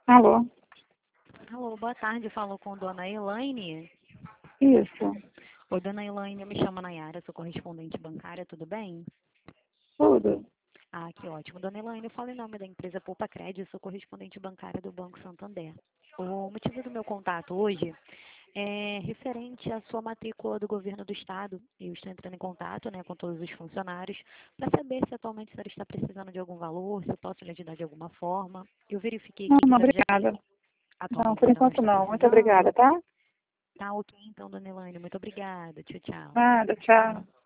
Alô? Alô, boa tarde. Falou com dona Elaine. Isso. Oi, dona Elaine, eu me chamo Nayara, sou correspondente bancária, tudo bem? Tudo. Ah, que ótimo. Dona Elaine, eu falo em nome da empresa Poupa Crédito, sou correspondente bancária do Banco Santander. O motivo do meu contato hoje é referente à sua matrícula do governo do estado. Eu estou entrando em contato, com todos os funcionários para saber se atualmente a senhora está precisando de algum valor, se eu posso lhe ajudar de alguma forma. Eu verifiquei Não, aqui que a não, senhora já obrigada. Não, atualmente a por senhora não enquanto está não. Muito obrigada, precisando. tá? Tá ok, então, dona Elaine. Muito obrigada. Tchau, tchau. Nada, tchau.